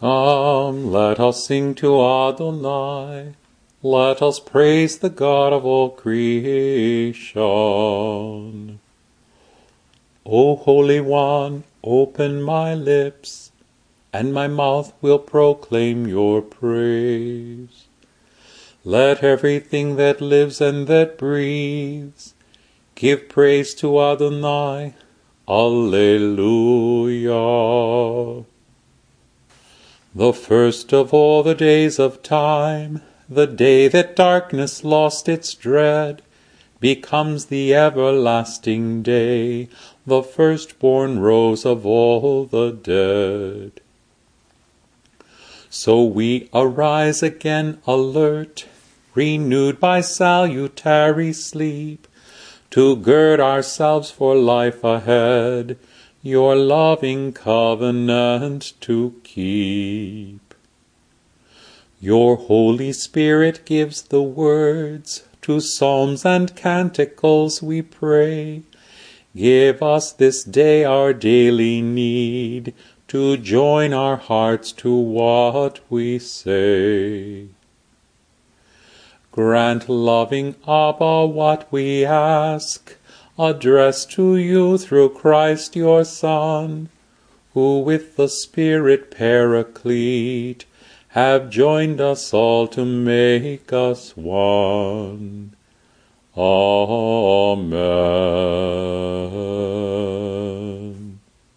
Come, let us sing to Adonai. Let us praise the God of all creation. O Holy One, open my lips, and my mouth will proclaim your praise. Let everything that lives and that breathes give praise to Adonai. Alleluia. The first of all the days of time, the day that darkness lost its dread, becomes the everlasting day, the firstborn rose of all the dead. So we arise again alert, renewed by salutary sleep, to gird ourselves for life ahead, your loving covenant to keep. Your Holy Spirit gives the words, to psalms and canticles we pray. Give us this day our daily need, to join our hearts to what we say. Grant, loving Abba, what we ask, addressed to you through Christ your Son, who with the Spirit Paraclete have joined us all to make us one. Amen.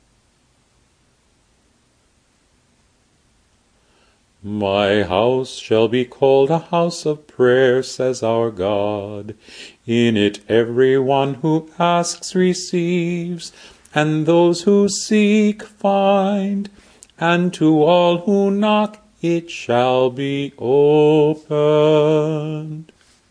My house shall be called a house of prayer, says our God. In it every one who asks receives, and those who seek find, and to all who knock it shall be opened.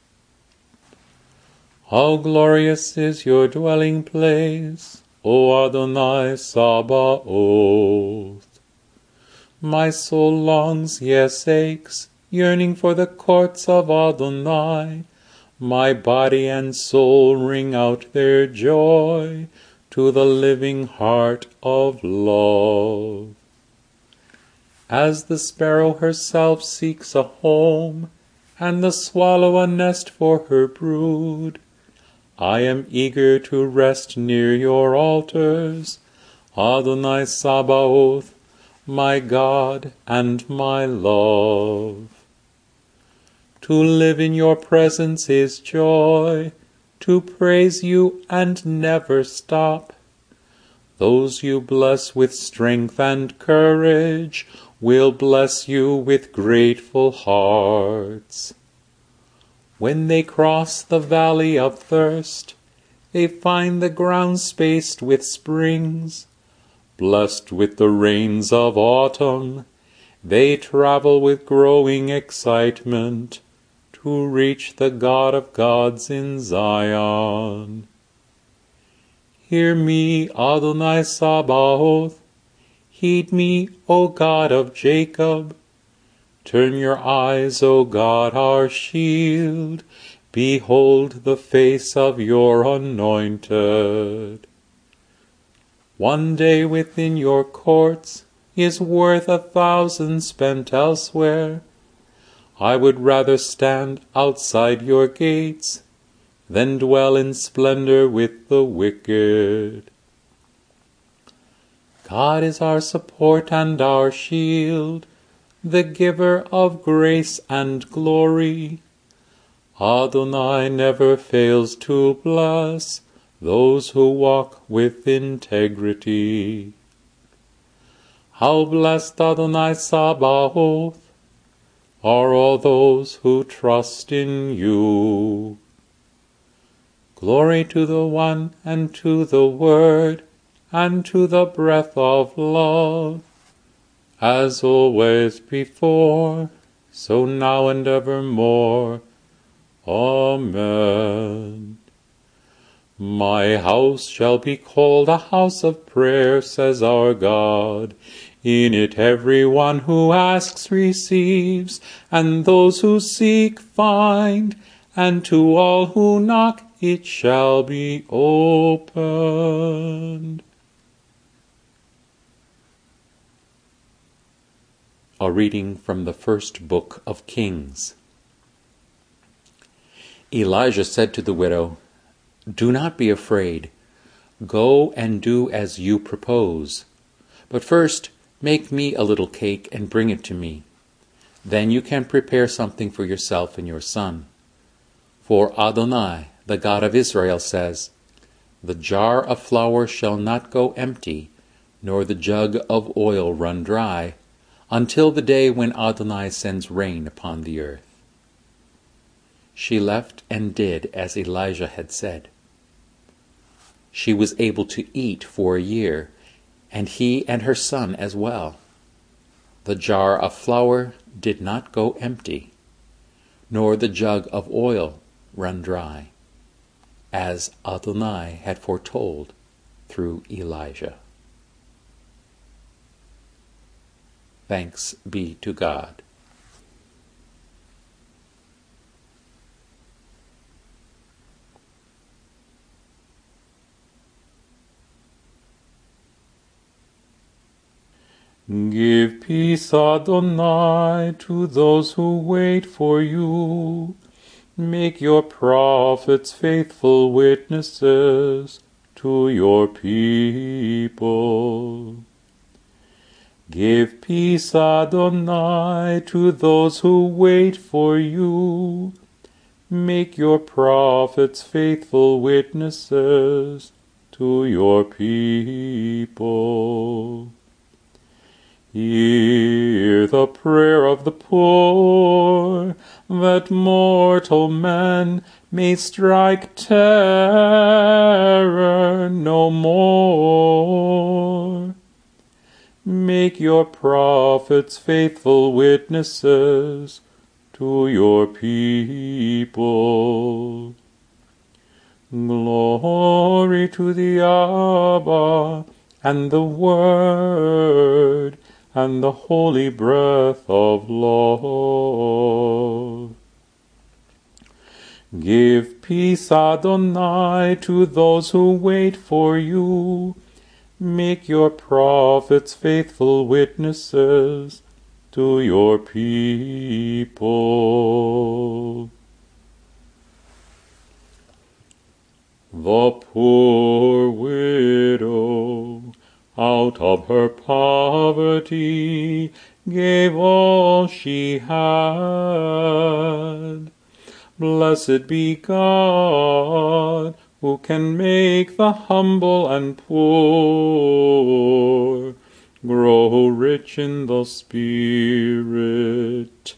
How glorious is your dwelling place, O Adonai Sabaoth! My soul longs, yes aches, yearning for the courts of Adonai. My body and soul ring out their joy to the living heart of love. As the sparrow herself seeks a home, and the swallow a nest for her brood, I am eager to rest near your altars, Adonai Sabaoth, my God and my love. To live in your presence is joy, to praise you and never stop. Those you bless with strength and courage will bless you with grateful hearts. When they cross the valley of thirst, they find the ground spaced with springs. Blessed with the rains of autumn, they travel with growing excitement to reach the God of gods in Zion. Hear me, Adonai Sabaoth. Heed me, O God of Jacob. Turn your eyes, O God, our shield. Behold the face of your anointed. One day within your courts is worth 1,000 spent elsewhere. I would rather stand outside your gates than dwell in splendor with the wicked. God is our support and our shield, the giver of grace and glory. Adonai never fails to bless those who walk with integrity. How blessed, Adonai Sabaoth, are all those who trust in you. Glory to the One, and to the Word, and to the breath of love, as always before, so now and evermore. Amen. My house shall be called a house of prayer, says our God. In it every one who asks receives, and those who seek find, and to all who knock it shall be opened. A reading from the first book of Kings. Elijah said to the widow, "Do not be afraid. Go and do as you propose. But first, make me a little cake and bring it to me. Then you can prepare something for yourself and your son. For Adonai, the God of Israel, says, 'The jar of flour shall not go empty, nor the jug of oil run dry, until the day when Adonai sends rain upon the earth.'" She left and did as Elijah had said. She was able to eat for a year, and he and her son as well. The jar of flour did not go empty, nor the jug of oil run dry, as Adonai had foretold through Elijah. Thanks be to God. Give peace, Adonai, to those who wait for you. Make your prophets faithful witnesses to your people. Give peace, Adonai, to those who wait for you. Make your prophets faithful witnesses to your people. Hear the prayer of the poor, that mortal man may strike terror no more. Make your prophets faithful witnesses to your people. Glory to the Abba, and the Word, and the holy breath of love. Give peace, Adonai, to those who wait for you. Make your prophets faithful witnesses to your people. The poor widow, out of her poverty, gave all she had. Blessed be God, who can make the humble and poor grow rich in the Spirit.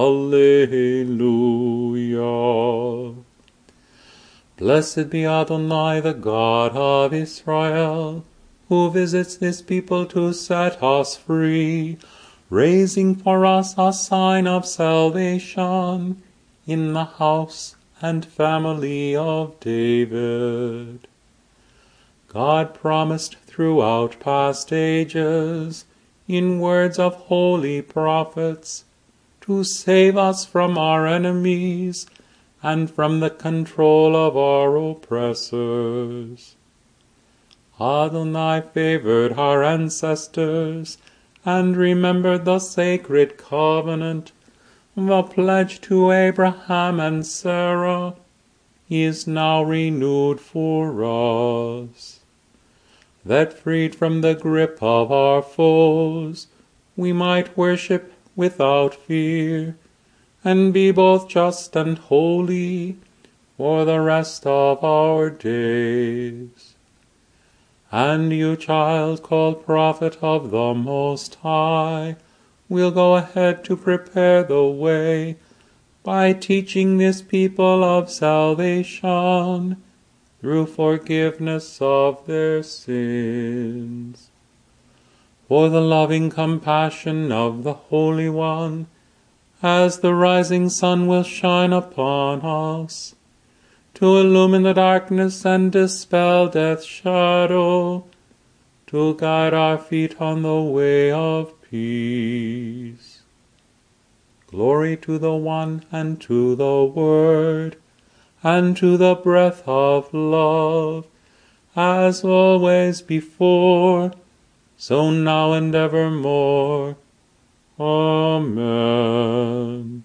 Alleluia. Blessed be Adonai, the God of Israel, who visits this people to set us free, raising for us a sign of salvation in the house and family of David. God promised throughout past ages, in words of holy prophets, to save us from our enemies and from the control of our oppressors. Adonai favored our ancestors and remembered the sacred covenant. The pledge to Abraham and Sarah is now renewed for us, that freed from the grip of our foes, we might worship without fear, and be both just and holy for the rest of our days. And you, child, called prophet of the Most High, will go ahead to prepare the way by teaching this people of salvation through forgiveness of their sins. For the loving compassion of the Holy One, as the rising sun will shine upon us, to illumine the darkness and dispel death's shadow, to guide our feet on the way of peace. Glory to the One, and to the Word, and to the breath of love, as always before, so now and evermore. Amen.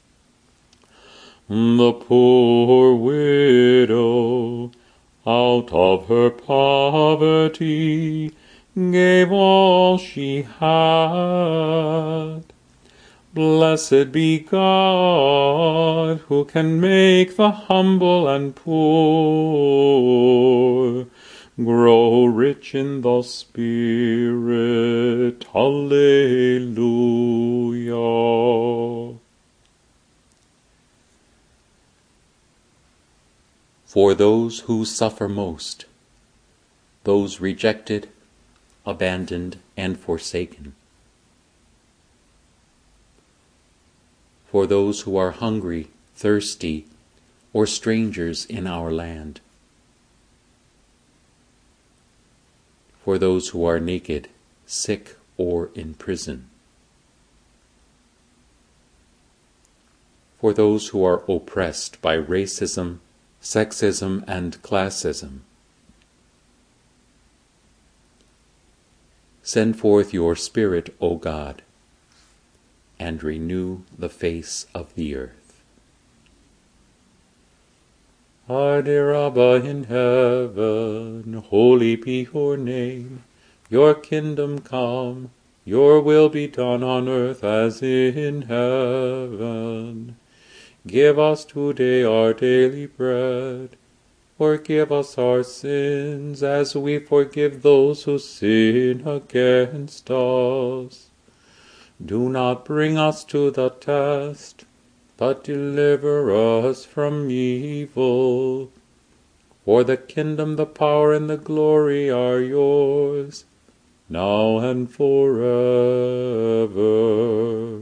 The poor widow, out of her poverty, gave all she had. Blessed be God, who can make the humble and poor grow rich in the Spirit. Alleluia. For those who suffer most, those rejected, abandoned, and forsaken. For those who are hungry, thirsty, or strangers in our land. For those who are naked, sick, or in prison. For those who are oppressed by racism, sexism, and classism. Send forth your Spirit, O God, and renew the face of the earth. Our dear Abba in heaven, holy be your name. Your kingdom come, your will be done on earth as in heaven. Give us today our daily bread. Forgive us our sins as we forgive those who sin against us. Do not bring us to the test, but deliver us from evil. For the kingdom, the power, and the glory are yours, now and forever.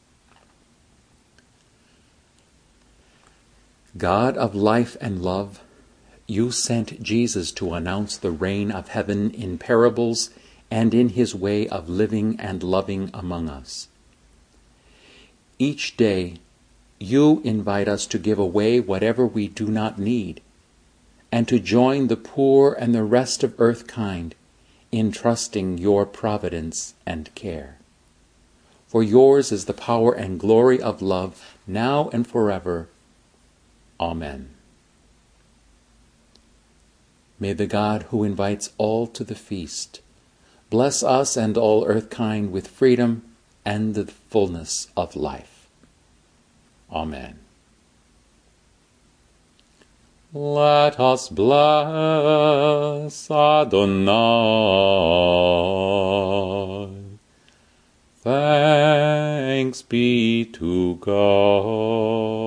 God of life and love, you sent Jesus to announce the reign of heaven in parables and in his way of living and loving among us. Each day, you invite us to give away whatever we do not need, and to join the poor and the rest of earthkind in trusting your providence and care. For yours is the power and glory of love, now and forever. Amen. May the God who invites all to the feast bless us and all earthkind with freedom and the fullness of life. Amen. Let us bless Adonai. Thanks be to God.